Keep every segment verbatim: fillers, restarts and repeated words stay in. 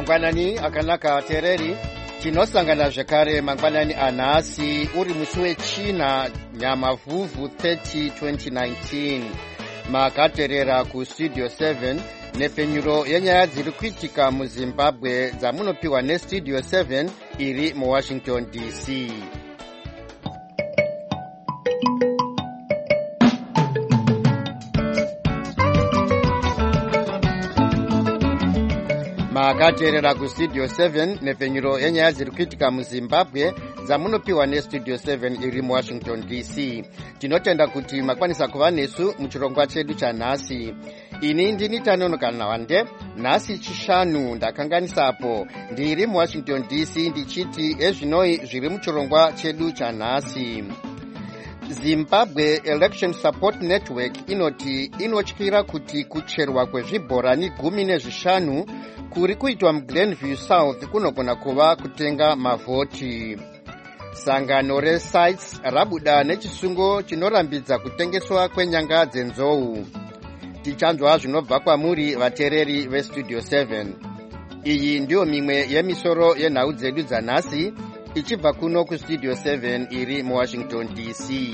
Mangwanani akanaka tereri tinosangana zvekare mangwanani anhasi uri musi wechina nyamavhuvhu thirty twenty nineteen makaterera kustudio seven nepfenyuro yenyaya dziri kuitika muZimbabwe dzamunopiwa nestudio seven iri muWashington D C. makaterera kustudio seven nepfenyuro yenyaya dziri kuitika muZimbabwe dzamunopiwa nestudio seven iri muWashington D C. Tinotenda kuti makwanisa kuva nesu muchirongwa chedu chanhasi. Ini ndini Tanonokana Wande, nhasi chishanu ndakanganisapo ndiri muWashington D C ndichiti ezvinoi zviri muchirongwa chedu chanhasi. Zimbabwe Election Support Network inoti inotyira kuti kucherwa kwezvibhorani gumi nezvishanu kuri kuitwa muGlenview South kunogona kuva kutenga mavhoti. Sangano reSites rabuda nechisungo chinorambidza kutengeswa kwenyanga dzenzou. Tichanzwa zvinobva kwamuri vatereri vestudio seven. Iyi ndiyo mimwe yemisoro yenhau dzedu dzanhasi ichibva kuno kustudio seven iri muWashington D C.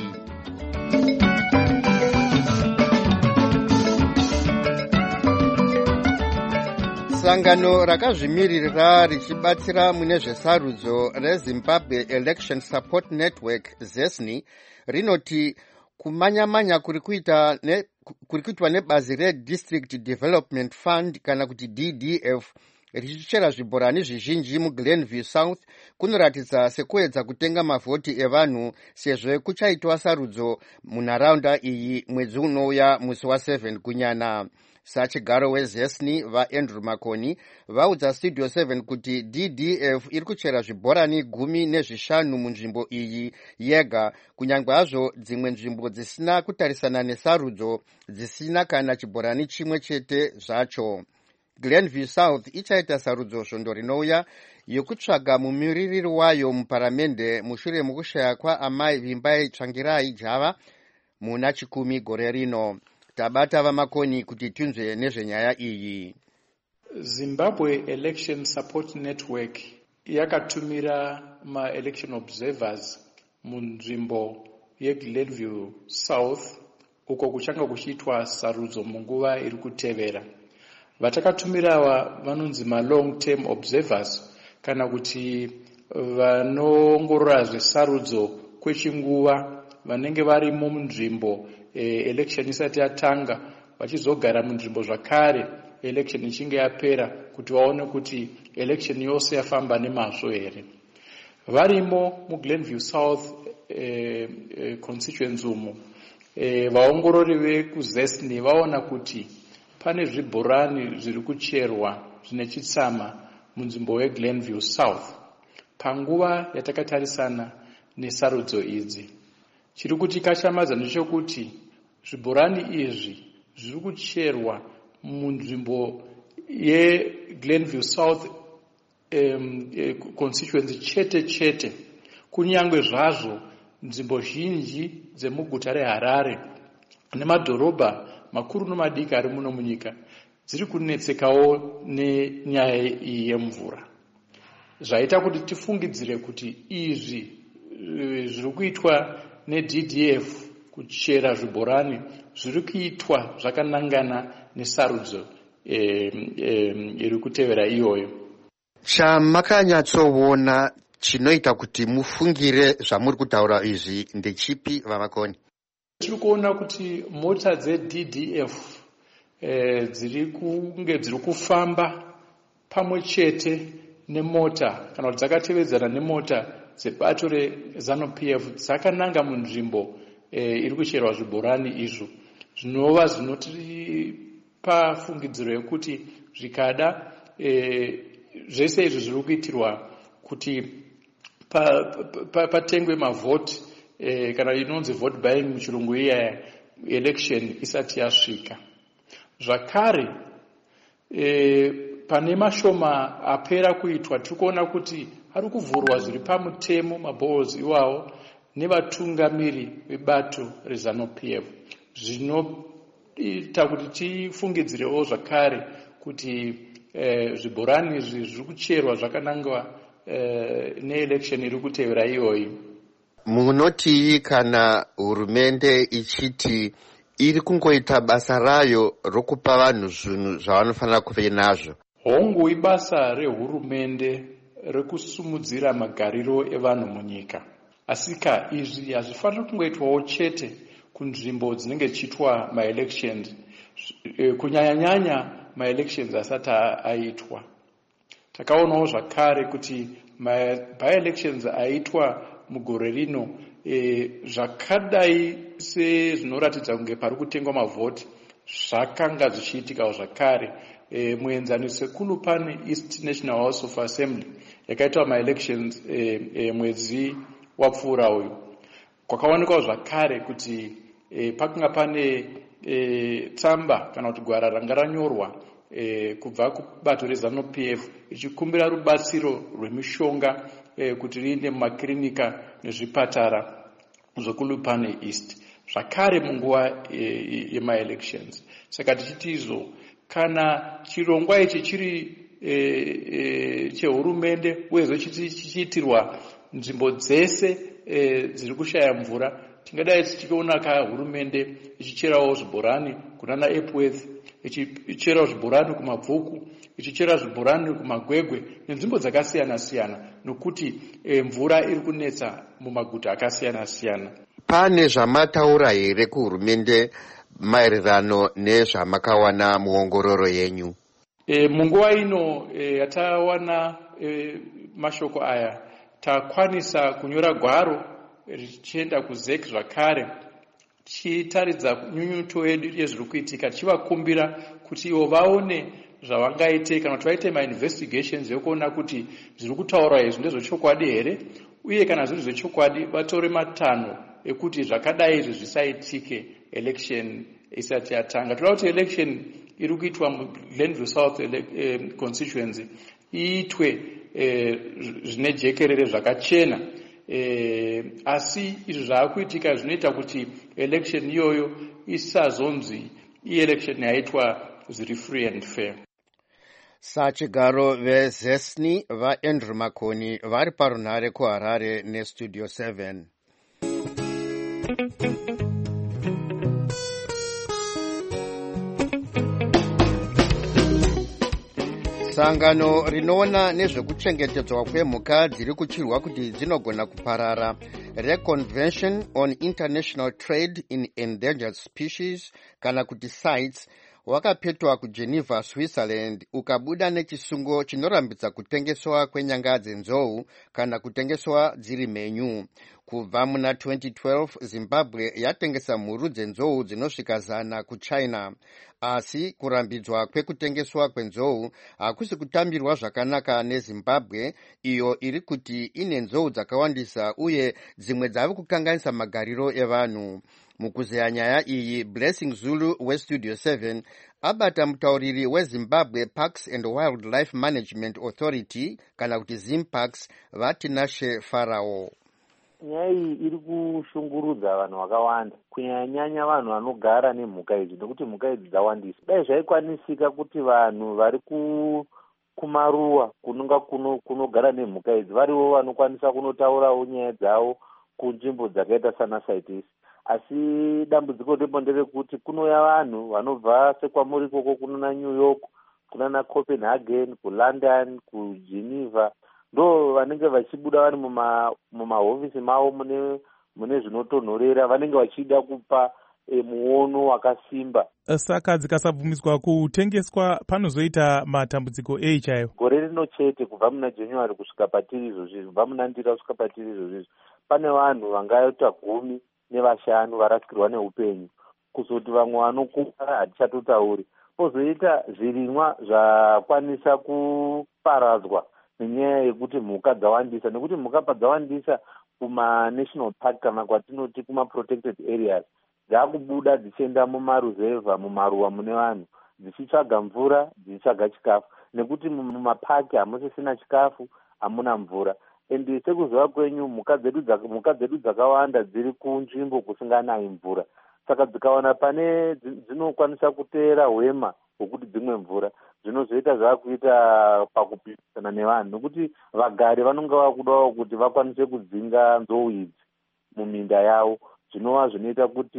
Sangano rakazvimirira richibatsira mune zvesarudzo reZimbabwe Election Support Network ZESNI rinoti kumanya-manya kuri kuita ne kuri kuitwa nebazi reDistrict Development Fund kana kuti D D F richichera zvibhorani zvizhinji muGlenview South kunoratidza sekuedza kutenga mavhoti evanhu sezvo kuchaitwa sarudzo munharaunda iyi mwedzi unouya musi waseven kunyana. Sachigaro weZESNI vaAndrew Makoni vaudza studio seven kuti D D F iri kuchera zvibhorani gumi nezvishanu munzvimbo iyi yega, kunyange hazvo dzimwe nzvimbo dzisina kutarisana nesarudzo dzisina kana chibhorani chimwe chete zvacho. Glenview South ichaita sarudzo svondo rinouya yokutsvaga mumiririri wayo muparamende mushure mokushaya kwaamai Vimbai Tsvangirai Java muna chikumi gore rino. Tabata vamakoni kuti tunzwe nezvenyaya iyi. Zimbabwe Election Support Network yakatumira ma-election observers munzvimbo yeGlenview South uko kuchanga kuchiitwa sarudzo munguva iri kutevera. Vatakatumirawa vanonzi ma-long term observers kana kuti vanoongorora zvesarudzo kwechinguva vanenge varimo munzvimbo eh, election isati yatanga vachizogara munzvimbo zvakare election ichinge yapera kuti vaone kuti election yose yafamba nemazvo here. Varimo muGlenview South eh, eh, constituency umo eh, vaongorori vekuZESNI vaona kuti pane zvibhorani zviri kucherwa zvine chitsama munzvimbo yeGlenview South panguva yatakatarisana nesarudzo idzi. Chiri kuti kashamadza ndechekuti zvibhorani izvi zviri kucherwa munzvimbo yeGlenview South um, constituency chete chete, kunyange zvazvo nzvimbo zhinji dzemuguta reHarare nemadhorobha makuru nemadiki ari muno munyika dziri kunetsekawo nenyaya iyi yemvura. Zvaita kuti tifungidzire kuti izvi zviri kuitwa neD D F kuchera zvibhorani zviri kuitwa zvakanangana nesarudzo iri kutevera iyoyo. Chamakanyatsoona chinoita kuti mufungire zvamuri kutaura izvi ndechipi vamakoni? Tiri kuona kuti mota dzeD D F eh, dziri kunge dziri kufamba pamwe chete nemota kana kuti dzakatevedzana nemota dzebato reZANU-P F dzakananga munzvimbo eh, iri kucherwa zvibhorani izvo, zvinova zvinotipa fungidziro yekuti zvikada eh, zvese izvi zviri kuitirwa kuti patengwe pa, pa, mavhoti eh, kana inonzi vote buying muchirungu iya election isati yasvika. Zvakare eh, pane mashoma apera kuitwa tiri kuona kuti ari kuvhurwa zviri pamutemo mabhalls iwawo nevatungamiri vebato reZANU-P F, zvinoita kuti tifungidzirewo zvakare kuti eh, zvibhorani izvi zviri kucherwa zvakanangwa eh, neelection iri kutevera iyoyi. Munoti kana hurumende ichiti iri kungoita basa rayo rokupa vanhu zvinhu zvavanofanira kuve nazvo? Hongu ibasa rehurumende rekusumudzira magariro evanhu munyika. Asika izvi hazvifaniri kungoitwawo chete kunzvimbo dzinenge chiitwa maelections, kunyanya-nyanya maelections asati aitwa. Takaonawo zvakare kuti by-elections aitwa mugore rino e, zvakadai sezvinoratidza kunge pari kutengwa mavhoti zvakanga zvichiitikawo zvakare. E, muenzaniso sekulu pane East National House of Assembly yakaitwa maelections e, e, mwedzi wapfuura uyu. Kwakaonekwa zvakare kuti e, pakanga pane e, tsamba kana kuti gwara ranga ranyorwa e, kubva kubato reZANU-P F ichikumbira rubatsiro rwemishonga e, kuti riinde mumakirinika nezvipatara zvekulupane East zvakare munguva e, yemaelections. Saka tichiti izvo kana chirongwa ichi chiri e, e, chehurumende uye chichiitirwa nzvimbo dzese e, dziri kushaya mvura, tingadai tichiona ka hurumende ichicherawo zvibhorani kunana Epworth, ichicherawo zvibhorani kumabvuku, ichichera zvibhorani kumagwegwe nenzvimbo dzakasiyana siyana nokuti e, mvura iri kunetsa mumaguta akasiyana siyana. Pane zvamataura here kuhurumende maererano nezvamakawana muongororo yenyu? E, munguva ino e, yatawana e, mashoko aya takwanisa kunyora gwaro richienda kuZEC zvakare tichitaridza nyunyuto yedu yezviri kuitika, tichivakumbira kuti ivo vaone zvavangaite kana kuti vaite mainvestigations yokuona kuti zviri kutaurwa izvi ndezvechokwadi here, uye kana zviri zvechokwadi vatore matanho ekuti zvakadai izvi zvisaitike election isati yatanga. Toda kuti election iri kuitwa muGlenville South eh, constituency iitwe eh, zvine jekerere zvakachena. Eh, asi izvi zvaakuitika zvinoita kuti election iyoyo isazonzi ielection yaitwa zviri free and fair. Sachigaro veZESNI vaAndrew Makoni vari parunhare kuHarare neStudio seven. Sangano rinoona nezvekuchengetedzwa kwemhuka dziri kuchirwa kuti dzinogona kuparara reConvention on International Trade in Endangered Species kana kuti CITES wakapetwa kuGeneva, Switzerland, ukabuda nechisungo chinorambidza kutengeswa kwenyanga dzenzou kana kutengeswa dziri mhenyu. Kubva muna twenty twelve Zimbabwe yatengesa mhuru dzenzou dzinosvika zana kuChina. Asi kurambidzwa kwekutengeswa kwenzou hakusi kutambirwa zvakanaka neZimbabwe, iyo iri kuti ine nzou dzakawandisa uye dzimwe dzave kukanganisa magariro evanhu. Mukuzeya nyaya iyi, Blessing Zulu weStudio seven abata mutauriri weZimbabwe Parks and Wildlife Management Authority kana kuti ZimParks Vatinashe Farao. Nyaya iyi iri kushungurudza vanhu vakawanda, kunyanya vanhu vanogara nemhuka idzi nekuti mhuka idzi dzawandisa. Dai zvaikwanisika kuti vanhu vari kumaruwa kunonga kunogara nemhuka idzi varivo vanokwanisa kunotaurawo nyaya dzavo kunzvimbo dzakaita sana CITES. Asi dambudziko ndipo nderekuti kunouya vanhu vanobva sekwamuri ikoko kunana New York, kunana Copenhagen, kuLondon, kuGeneva, ndo vanenge vachibuda vari mumahofisi mavo mune mune zvinotonhorera, vanenge vachida kupa e, muono wakasimba. Saka dzikasabvumiswa kutengeswa panozoita matambudziko ei chaiwo? Gore rino chete kubva muna January kusvika patiri izvozvi, kubva muna Ndira kusvika patiri izvozvi, pane vanhu vangaita gumi nevashanu varasikirwa neupenyu, kuzoti vamwe vanokuvara hatichatotauri. Pozoita zvirimwa zvakwanisa kuparadzwa nenyaya yekuti mhuka dzawandisa, nekuti mhuka padzawandisa kuma national park kana kwatinoti kuma protected areas dzakubuda dzichienda mumaruzevha, mumaruwa mune vanhu, dzichitsvaga mvura, dzichitsvaga chikafu, nekuti mumapaki hamusisina chikafu, hamuna mvura. Endi sekuziva kwenyu mhuka dzedu mhuka dzedu dzakawanda dziri kunzvimbo kusinganayi mvura. saka dzikaona pane dzinokwanisa kuteera hwema hwekuti dzimwe mvura zvinozoita zvakuita pakupikisana nevanhu, nokuti vagari vanonge vakudawo kuti vakwanise kudzinga nzou idzi muminda yavo, zvinova zvinoita kuti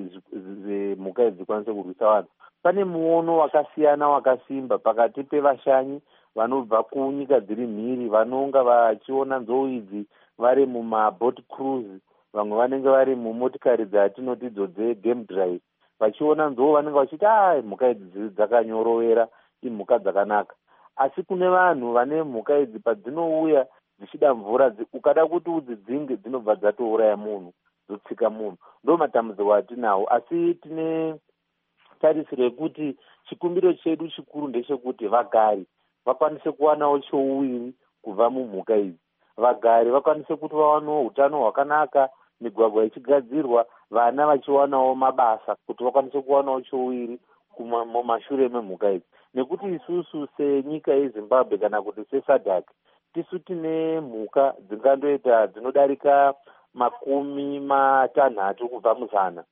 mhuka idzi dzikwanise kurwisa vanhu. Pane muono wakasiyana wakasimba pakati pevashanyi vanobva kunyika dziri mhiri vanonga vachiona nzou idzi vari mumabot cruise, vamwe vanenge vari mumotikari dzatinoti idzo dzegame drive, vachiona nzou vanenge vachiti a mhuka idzi dzakanyorovera, imhuka dzakanaka. Asi kune vanhu vane mhuka idzi padzinouya dzichida mvura, ukada kuti udzidzinge dzinobva dzatouraya munhu, dzotsika munhu. Ndo matambudziko atinawo, asi tine tarisiro yekuti chikumbiro chedu chikuru ndechekuti vagari vakwanise kuwanawo chouwiri kubva mumhuka idzi. Vagari vakwanise kuti vawanewo utano hwakanaka, migwagwa ichigadzirwa, vana vachiwanawo mabasa kuti vakwanise kuwanawo chouwiri mumashure memhuka idzi. Nekuti isusu senyika yeZimbabwe kana kuti sesadhak, tisu tine mhuka dzingandoita dzinodarika makumi matanhatu kubva muzana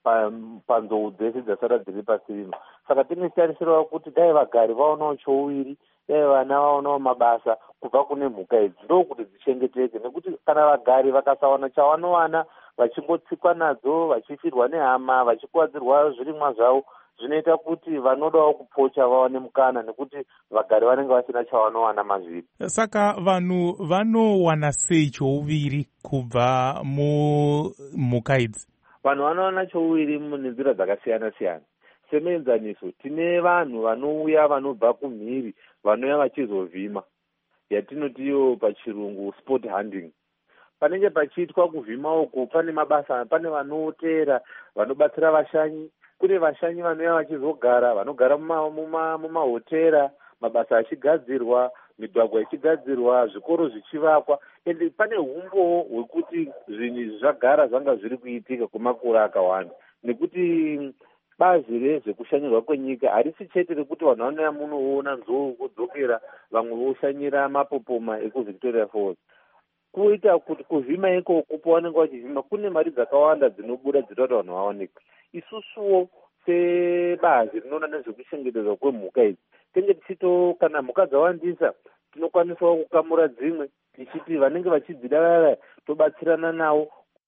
panzou dzese dzasara dziri pasi rino. Saka tinetarisirawo kuti dai vagari vaonawo chouwiri, dai vana vaonawo mabasa kubva kune mhuka idzi, ndokuti dzichengeteke. Nekuti kana vagari vakasawana chavanowana, vachingotsikwa nadzo, vachifirwa nehama, vachikuwadzirwa zvirimwa zvavo, zvinoita kuti vanodawo kupocha vawane mukana, nekuti vagari vanenge vasina chavanowana mazviri. Saka vanhu vanowana sei chouviri kubva mumhuka idzi? Vanhu vanowana chouviri nenzira dzakasiyana siyana. Semuenzaniso, tine vanhu vanouya vanobva kumhiri, vanouya vachizovhima, yatinoti iyo pachirungu sport hunting. Panenge pachiitwa kuvhima uku, pane mabasa, pane vanoteera, vanobatsira vashanyi, kune vashanyi vanouya vachizogara, vanogara mumahotera, muma mabasa achigadzirwa, migwagwa ichigadzirwa, zvikoro zvichivakwa. Ende pane humbowo hwekuti zvinhu zvagara zvanga zviri kuitika kwemakore akawanda, nekuti bazi rezvekushanyirwa kwenyika harisi chete rekuti vanhu vanouya munoona nzou kudzokera, vamwe voshanyira mapopoma ekuVictoria Falls. Kuita kuti kuvhima ikoko pavanenge vachivhima kune mari dzakawanda dzinobuda dzinoita kuti vanhu vaonekwe. Isusuwo sebazi rinoona nezvekuchengetedzwa kwemhuka idzi, tenge tichito kana mhuka dzawandisa tinokwanisawo kukamura dzimwe, tichiti vanenge vachidzidavara tobatsirana navo.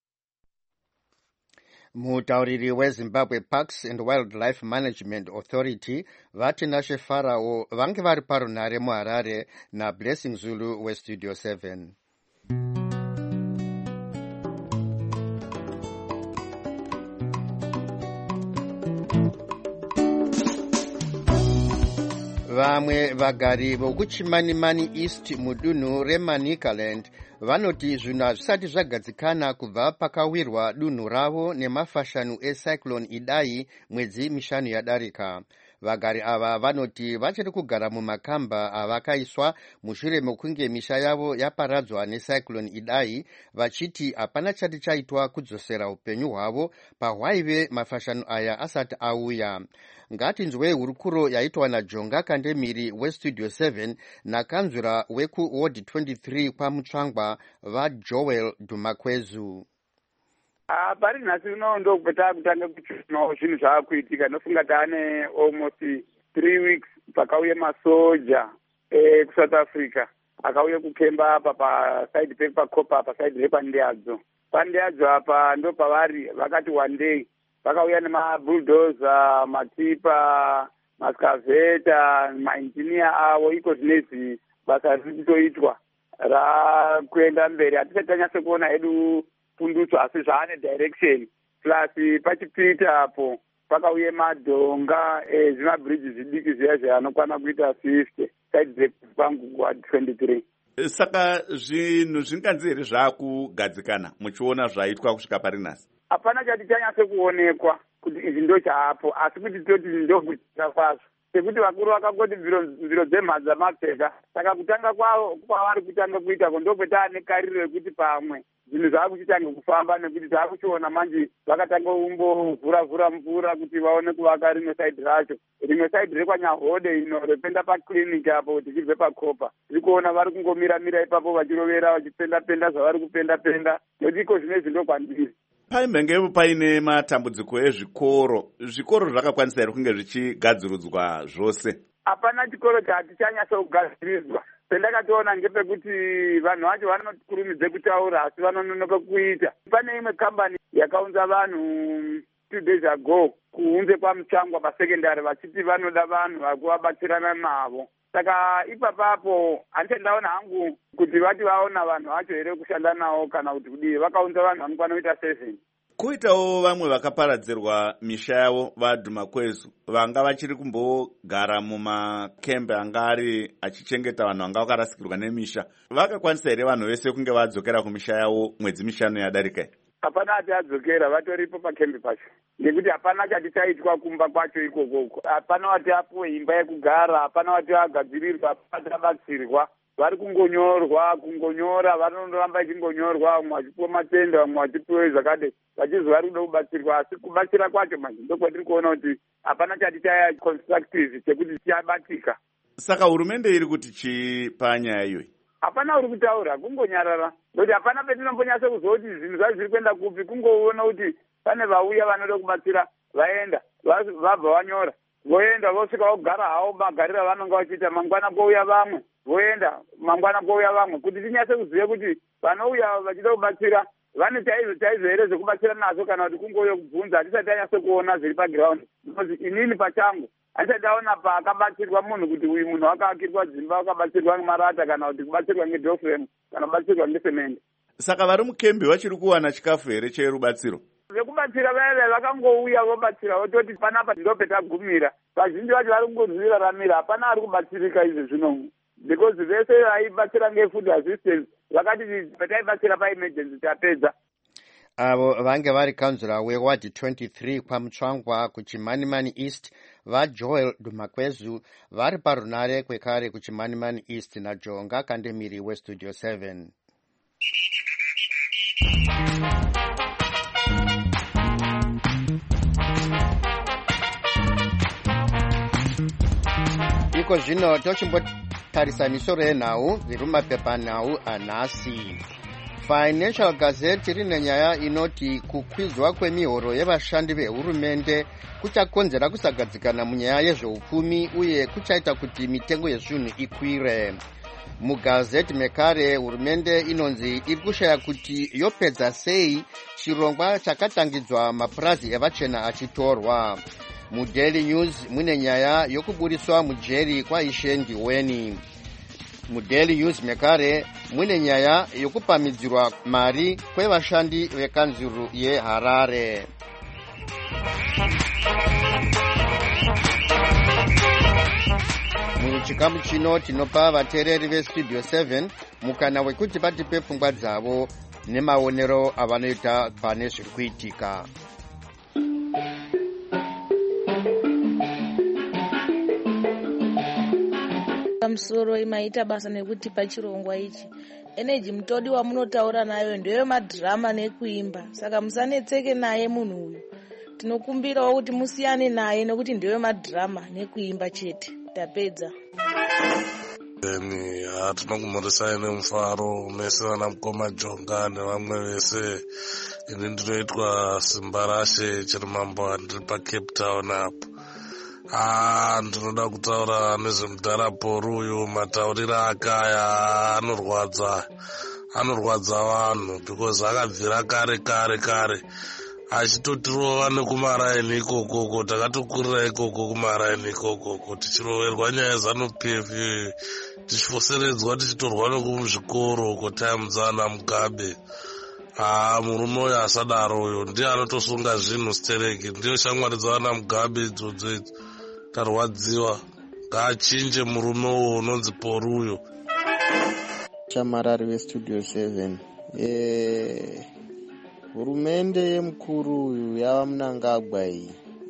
Mutauriri weZimbabwe Parks and Wildlife Management Authority Vatinashe Farao vange vari parunhare muHarare naBlessing Zulu weStudio seven. Vamwe vagari vokuChimanimani East mudunhu reManicaland vanoti zvinhu hazvisati zvagadzikana kubva pakawirwa dunhu ravo nemafashanu eCyclone Idai mwedzi mishanu yadarika. Vagari ava vanoti vachiri kugara mumakamba avakaiswa mushure mekunge misha yavo yaparadzwa neCyclone Idai, vachiti hapana chati chaitwa kudzosera upenyu hwavo pahwaive mafashanu aya asati auya. Ngatinzwei hurukuro yaitwa naJonga Kandemiri weStudio seven nakanzura wekuWard twenty-three kwaMutsvangwa vaJoel Dumakwezu. Ah, pari nhasi uno ndo kweta kutanga kuchino zvinhu zvaakuitika. Nofunga taane almost three weeks pakauye masoja eh kuSouth Africa akauye kukemba apa pa side paper copa pa side repandeadzo pandeadzo apa ndo pavari vakati one day vakauya nemabulldozer, matipa, maskaveta, maengineer avo, iko zvinezvi basa riri kutoitwa rakuenda mberi. Hatisati tanyase kuona edu pundutso, asi zvaane direction. Plus pachipita apo pakauye madhonga ezvimabridge zvidiki zviya zvanokwana kuita fifty side pangu twenty-three. Saka zvinhu zvinganzi here zvakugadzikana muchiona zvaitwa kusvika pari nhasi? Hapana chati chanyase kuonekwa kuti izvi ndo chaapo, asi kuti toti ndokutanga kwazvo, sekuti vakuru vakangoti mviro dzemhanzi dzamapfeka. Saka kutanga kwavo kwavari kutanga kuita ndokwetaane kariro yekuti pamwe zvinhu zvaakuchitanga kufamba, nekuti taakuchiona manje vakatanga kumbovhura-vhura mvura kuti vaone kuvaka rimwe saidi racho. Rimwe saidi rekwanyahode ino rependa paclinic apo tichibve pakopa, tiri kuona vari kungomira-mira ipapo vachirovera vachipenda-penda zvavari kupenda-penda, nekuti iko zvinezvi ndo kwandiri. paimenge paine matambudziko ezvikoro, zvikoro zvakakwanisa here kunge zvichigadzirudzwa zvose? Hapana chikoro chatichanyasa kugadzirirwa. Pendakatoona ngepekuti vanhu vacho vanokurumidze kutaura asi vanononoka kuita. Pane imwe kambani yakaunza vanhu two days ago kuunze kwaMutsvangwa pasekendari vachiti vanoda vanhu vakuvabatsirana navo. Saka ipapapo handiti ndaona hangu kuti vati vaona vanhu vacho here kushanda navo kana kuti kudii, vakaunza vanhu vanokwana kuita seven. Kuitawo vamwe vakaparadzirwa misha yavo vaDhumakwezu vanga vachiri kumbogara mumakembe anga ari achichengeta vanhu vanga vakarasikirwa nemisha. Vakakwanisa here vanhu vese kunge vadzokera kumisha yavo mwedzi mishanu yadarika here? Hapana ati adzokera, vatoripo pakembe pacho. Ngekuti hapana chati chaitwa kumba kwacho ikoko. Hapana wati apuwe imba yekugara, hapana wati agadzirirwa, hapana abatsirwa. Vari kungonyorwa, kungonyora, vanondoramba vachingonyorwa, vamwe vachipuwa matenda, vamwe vachipuwa zvakadai. Vachizwi vari kuda kubatsirwa, asi kubatsira kwacho manje ndokwatiri kuona kuti hapana chati chaya constructive chekuti chabatika. Saka hurumende iri kuti chii panyaya iyoyi? Hapana uri kutaura, kungonyarara. Kuti hapana petinombonyasa kuzwa kuti zvinhu zvacho zviri kuenda kupi, kungoona kuti pane vauya vanoda kubatsira, vaenda, vabva vanyora, voenda, vosvika vogara havo magarira vanonga vachiita, mangwana kouya vamwe, voenda, mangwana kouya vamwe, kuti tinyase kuziva kuti vanouya vachida kubatsira vane chaizvo chaizvo here zvekubatsira nazo kana kuti kungouya kubvunza. Hatisati tanyase kuona zviri pagiraundi, because inini pachangu handisati ndaona paakabatsirwa munhu kuti uyu munhu akaakirwa dzimba, akabatsirwa ngemarata kana kuti kubatsirwa ngedhofuremu kana kubatsirwa ngesemende. Saka vari mukembe vachiri kuwana chikafu here cherubatsiro? Vekubatsira veve vakangouya vobatsira vototi panapa ndopetagumira. Vazhinji vacho vari kungozviraramira, hapana ari kubatsirika izvi zvino, because vese vaibatsira ngefood assistance vakati petaibatsira paemergency tapedza. Avo vange vari kaunzira wewadi twenty-three kwaMutsvangwa kuchimanimani East vaJoel Dhumakwezu vari parunare kwekare kuchimanimani East naJonga Kandemiri weStudio seven. Iko zvino tochimbotarisa misoro yenhau iri mumapepanhau anhasi. Financial Gazette rine nyaya inoti kukwidzwa kwemihoro yevashandi vehurumende kuchakonzera kusagadzikana munyaya yezveupfumi uye kuchaita kuti mitengo yezvinhu ikwire. Mugazeti mekare hurumende inonzi iri kushaya kuti yopedza sei chirongwa chakatangidzwa mapurazi evachena achitorwa. MuDaily News mune nyaya yokuburiswa mujeri kwaIshe Ndiweni. MuDaily News mekare mune nyaya yokupamidzirwa mari kwevashandi vekanzuru yeHarare. Muchikamu chino tinopa vateereri veStudio seven mukana wekuti vatipe pfungwa dzavo nemaonero avanoita pane zviri kuitika. Pamusoro imaita basa nekuti pachirongwa ichi energy mutodi wamunotaura nayo ndeyo madhirama nekuimba, saka musanetseke naye munhu uyu. Tinokumbirawo kuti musiyane naye nekuti ndeyo madhirama nekuimba chete. Tapedza. Eni hatinokumurisai nemufaro mese vana mukoma Jonga nevamwe vese. Ini ndinoitwa Simba Rashe Chirimambo, ndiri paCape Town apo. Ah, ndinoda kutaura nezvemudharaporu uyu, matauriro akaya anorwadza, anorwadza vanhu because akabvira kare kare kare achitotirova nekumaraini ikokoko. Takatokurira ikoko kumaraini ikokoko tichiroverwa nyaya zanup f tichifoseredzwa tichitorwa nekuzvikoro uko time dzana Mugabe. Ah, murume uyu asadaro uyu ndiye anotosunga zvinhu stereki, ndiyo shamwari dzavana Mugabe idzodzo idzi. Tarwadziwa, ngaachinje murume uyu unonzi Poru uyu. Chamarari weStudio seven. Eh, hurumende yemukuru uyu yava Mnangagwa iyi.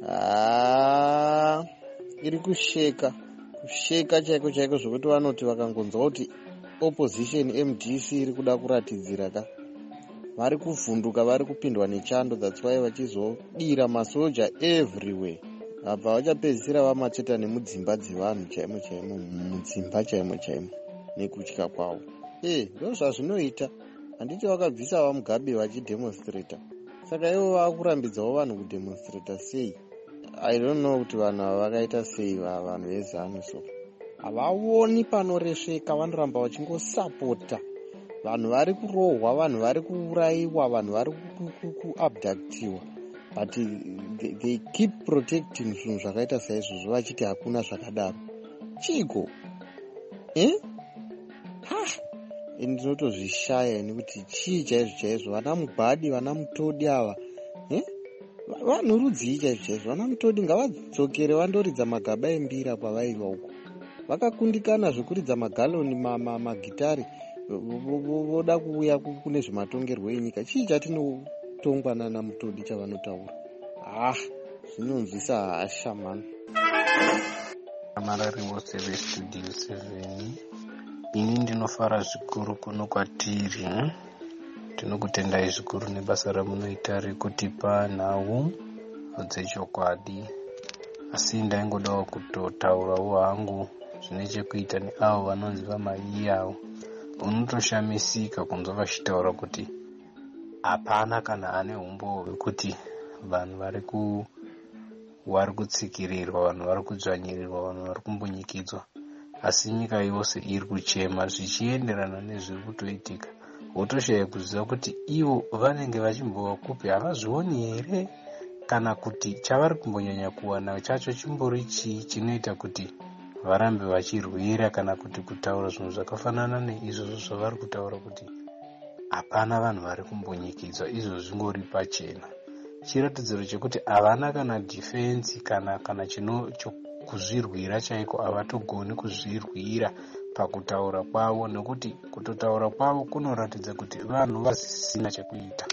Ah, iri kusheka, kusheka chaiko chaiko zvokuti vanoti vakangonzwa kuti opposition M D C iri kuda kuratidzira ka. Vari kuvhunduka, vari kupindwa nechando, that's why vachizodira masoja everywhere. Apa vachapedzisira vamacheta nemudzimba dzevanhu chaimo chaimo, mudzimba chaimo chaimo nekutya kwavo. Eh, ndo zvazvinoita. Handiti vakabvisa vaMugabe vachidemonstrata. saka ivo vakurambidzawo vanhu kudemonstrata sei. I don't know kuti vanhu ava vakaita sei vanhu vezanu. So havaoni panoresveka, vanoramba vachingosapota vanhu vari kurohwa, vanhu vari kuurayiwa, vanhu vari kuabductiwa, but they, they keep protecting zvinhu zvakaita saizvozvo vachiti hakuna zvakadaro. Chiko eh? ha ndinotozvishaya nekuti chii chaizvo chaizvo. Vana Mugwadi, vana Mutodi ava eh? vanhu rudzii chaizvo chaizvo. Vana Mutodi ngavadzokere vandoridza magaba embira kwavaiva uko, vakakundikana zvekuridza magaloni magitari, voda kuuya kune zvematongerwo enyika. Chii chatinotongwa nana Mutodi chavanotaura? Ah, zvinonzwisa hasha mani. Marari vose vestudio seven, ini ndinofara zvikuru kuno kwatiri. Tinokutendai zvikuru nebasa ramunoita rekutipa nhau dzechokwadi, asi ndaingodawo kutotaurawo hangu zvine chekuita neavo vanonzi vamai avo. Unotoshamisika kunzwa vachitaura kuti hapana kana ane umbowo hwekuti vanhu vari ku vari kutsikirirwa, vanhu vari kudzvanyirirwa, vanhu vari kumbunyikidzwa, asi nyika yose iri kuchema zvichienderana nezviri kutoitika. Wotoshaya kuziva kuti ivo vanenge vachimbova kupi, havazvioni here, kana kuti chavari kumbonyanya kuwana chacho chimbori chii chinoita kuti varambe vachirwira kana kuti kutaura zvinhu zvakafanana neizvozvo zvavari kutaura kuti hapana vanhu vari kumbonyikidzwa, izvo zvingori pachena. Chiratidziro chekuti havana kana defense kana kana chino kuzvirwira chaiko, havatogoni kuzvirwira pakutaura kwavo, nekuti kutotaura kwavo kunoratidza kuti vanhu vasina chekuita.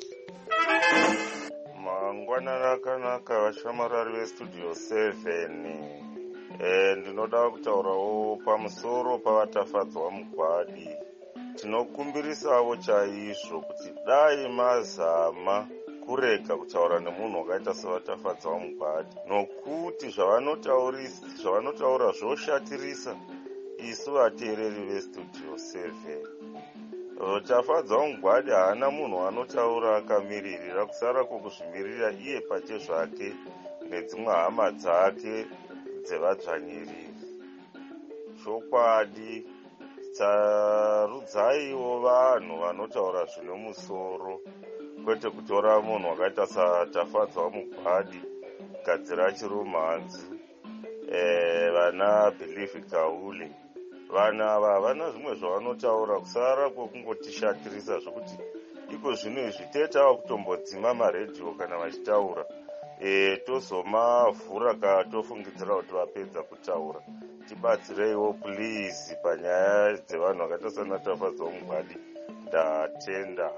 Mangwanani akanaka vashamarari vestudio seven. Eh, ndinoda kutaurawo pamusoro pavatafadzwa Mugwadi. Tinokumbirisawo chaizvo kuti dai mazama kurega kutaura nemunhu wakaita sevatafadzwa Mugwadi, nokuti zvavanotaura zvoshatirisa isu vateereri vestudio seven. Tafadzwa Mugwadi haana munhu anotaura akamiririra, kusara kwokuzvimirira iye pache zvake nedzimwe hama dzake dzevadzvanyiriri. Chokwadi, tarudzaiwo vanhu vanotaura zvine musoro, kwete kutora munhu wakaita satafadzwa Mugwadi gadzira chiromhanzi. Eh, vana Believe Kaule, vana ava havana zvimwe zvavanotaura kusara kwokungotishatirisa zvokuti iko zvino izvi tetawa kutombodzima maredhiyo kana vachitaura. E, tozomavhura ka tofungidzira kuti vapedza kutaura. Tibatsireiwo please panyaya dzevanhu vakaita sanatafadzwa Mugwadi. Ndatenda.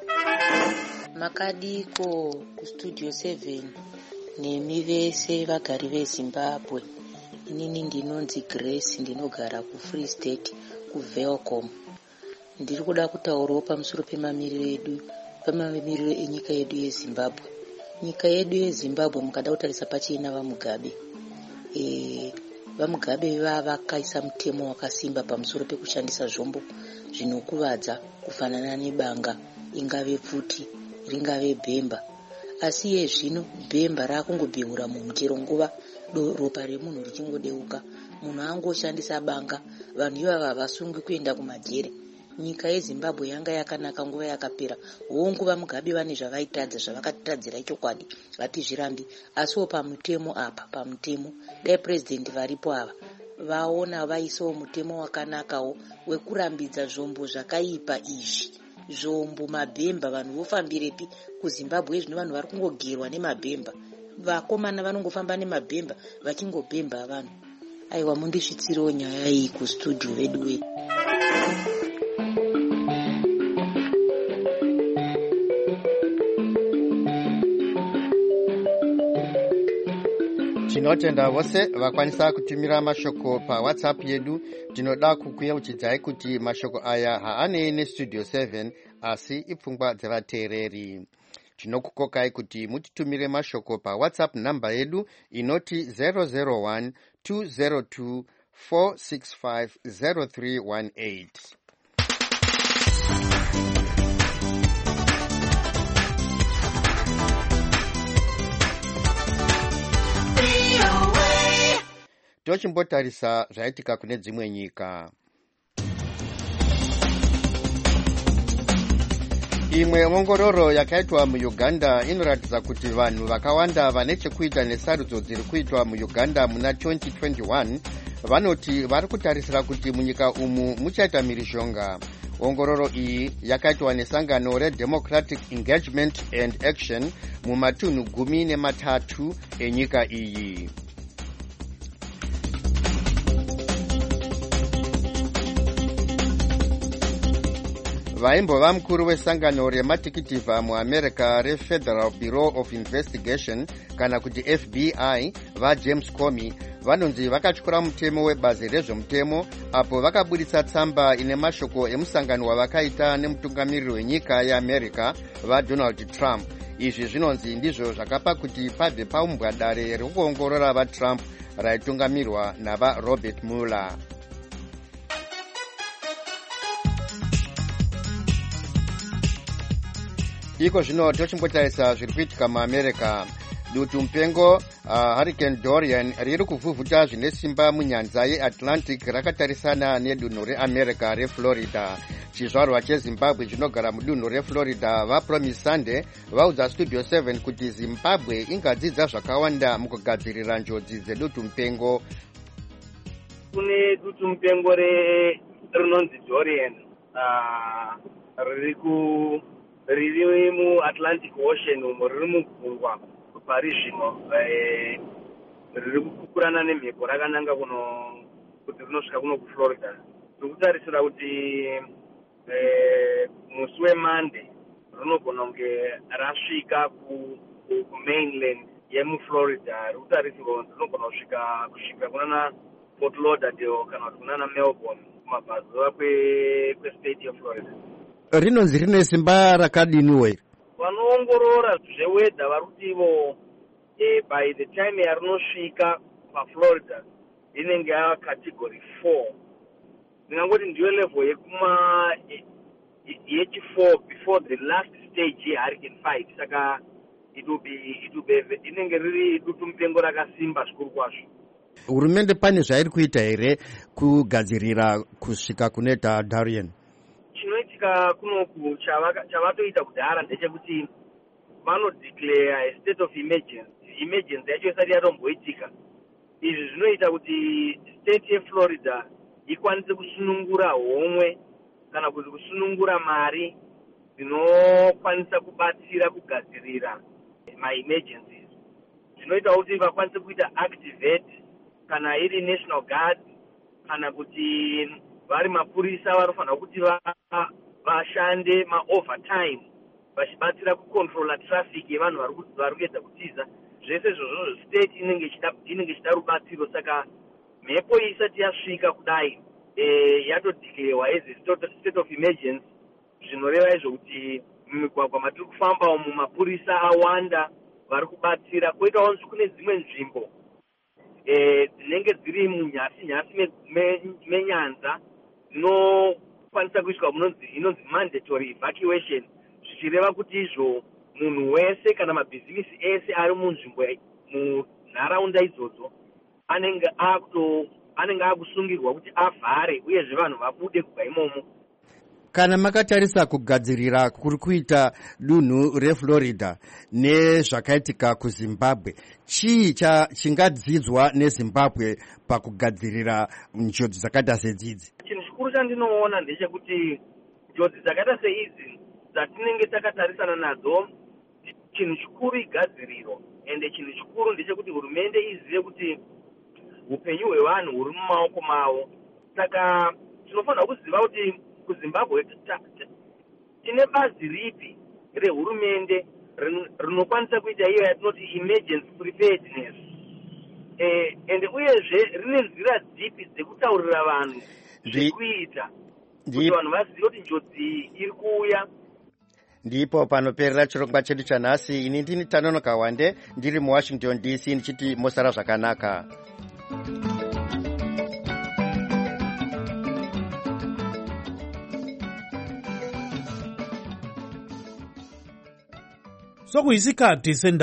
Makadiko kustudio seven nemi vese vagari veZimbabwe. Inini ndinonzi Grace, ndinogara kuFree State kuVelcom. Ndiri kuda kutaurawo pamusoro pemamiriro edu, pemamiriro enyika yedu yeZimbabwe. Nyika yedu yeZimbabwe mukada kutarisa pachena vaMugabe. E, vaMugabe vakaisa mutemo wakasimba pamusoro pekushandisa zvombo zvinokuvadza kufanana nebanga, ingave pfuti, ringave bhemba. Asi iye zvino bhemba rakungobheura munhu chero nguva ropa remunhu richingodeuka, munhu angoshandisa banga, vanhu ivava havasungwi kuenda kumajere. Nyika yeZimbabwe yanga yakanaka nguva yakapera. Honguva Mugabe vane zvavaitadza, zvavakatadzira chokwadi, hatizvirambi. Asiwo pamutemo apa, pamutemo dai president varipo ava vaona vaisawo mutemo wakanakawo wekurambidza zvombo zvakaipa izvi. Zvombo mabhemba, vanhu vofambirepi kuZimbabwe zvino? Vanhu vari kungogerwa nemabhemba, vakomana vanongofamba nemabhemba vachingobhemba vanhu. Aiwa, mundisvitsirewo nyaya iyi kustudio vedu wedu. Tinotenda vose vakwanisa kutumira mashoko paWhatsApp yedu. Tinoda kukuyeuchidzai kuti mashoko aya haanei nestudio seven asi ipfungwa dzevateereri. Tinokukokai kuti mutitumire mashoko paWhatsApp namba yedu inoti zero zero one two zero two four six five zero three one eight. tochimbotarisa zvaitika kune dzimwe nyika. Imwe ongororo yakaitwa muUganda inoratidza kuti vanhu vakawanda vane chekuita nesarudzo dziri kuitwa muUganda muna twenty twenty-one vanoti vari kutarisira kuti munyika umu muchaita mhirizhonga. Ongororo iyi yakaitwa nesangano reDemocratic Engagement and Action mumatunhu gumi nematatu enyika iyi. Vaimbova mukuru wesangano rematikiti muAmerica reFederal Bureau of Investigation kana kuti F B I vaJames Comey vanonzi vakatyura mutemo webazi rezvomutemo apo vakabuditsa tsamba ine mashoko emusangano wavakaita nemutungamiriri wenyika yeAmerica vaDonald Trump. Izvi zvinonzi ndizvo zvakapa kuti pabve paumbwadare rekuongorora vaTrump raitungamirwa navaRobert Mueller. Iko zvino tochimbotarisa zviri kuitika muAmerica. Dutu mupengo uh, Hurricane Dorian riri kuvhuvhuta zvine simba munyanza yeAtlantic rakatarisana nedunhu reAmerica reFlorida. Chizvarwa cheZimbabwe chinogara mudunhu reFlorida vaPromise Sunday vaudza Studio seven kuti Zimbabwe ingadzidza zvakawanda mukugadzirira njodzi dzedutu mupengo. Kune dutu mupengo rinonzi Dorian uh, riri ku riri muAtlantic Ocean umo riri mugungwa parizvino riri kukurana nemhepo rakananga kuno kuti rinosvika kuno kuFlorida. Tikutarisira kuti musi weMonday rinogona kunge rasvika kumainland yemuFlorida. Rikutarisirwa kuti rinogona kusvika kusvika kunana Fort Lauderdale kana kuti kunana Melbourne kumabvazuva kwestate yeFlorida. Rinonzi rine simba rakadiniwe. Vanoongorora zvewedha vari kuti ivo by the time yarinosvika paFlorida inenge yava category four. Ndingangoti ndiyo level yekuma yechi-four before the last stage yeHurricane five. Saka it will be it will be inenge riri dutu mupengo rakasimba zvikuru kwazvo. Hurumende pane zvairi kuita here kugadzirira kusvika kune Dorian? Chinoitika kunoku chavatoita kudhara ndechekuti vanodeclare a state of emergency. Emergency yacho isati yatomboitika. Izvi zvinoita kuti state yeFlorida ikwanise kusunungura homwe kana kuti kusunungura mari dzinokwanisa kubatsira kugadzirira ma-emergencies. Zvinoita kuti vakwanise kuita activate kana iri National Guard kana kuti vari mapurisa vanofanira kuti vashande ma-overtime vachibatsira kucontrola traffic yevanhu vari kuedza kutiza. Zvese izvozvo state inenge ichida rubatsiro. Saka mhepo isati yasvika kudai yatodeclarewa as a state of emergency. Zvinoreva izvo kuti mumigwagwa matiri kufamba umu mapurisa awanda vari kubatsira. Koitawo kune dzimwe nzvimbo dzinenge dziri munyasi nyasi menyanza dzinokwanisa kuiswa inonzi mandatory evacuation, zvichireva kuti izvo munhu wese kana mabhizimisi ese ari munzvimbo munharaunda idzodzo anenge akuto anenge akusungirwa kuti avhare uyezve vanhu vabude kubva imomo. Kana makatarisa kugadzirira kuri kuita dunhu reFlorida nezvakaitika kuZimbabwe, chii chingadzidzwa neZimbabwe pakugadzirira njodzi dzakaita sedzidzi? Chinhu chikuru chandinoona ndechekuti njodzi dzakaita seidzi dzatinenge takatarisana nadzo, chinhu chikuru igadziriro, ende chinhu chikuru ndechekuti hurumende izive kuti upenyu hwevanhu huri mumaoko mavo. Saka tinofanira kuziva kuti kuZimbabwe tine bazi ripi rehurumende rinokwanisa kuita iyo yatinoti emergency preparedness, eh, ende uyezve rine nzira dzipi dzekutaurira vanhu zvekuita kuti vanhu vazive kuti njodzi iri kuuya. Ndipo panoperera chirongwa chedu chanhasi. Ini ndini Tanonoka Wande ndiri muWashington D C ndichiti mosara zvakanaka. sokuyisikhathi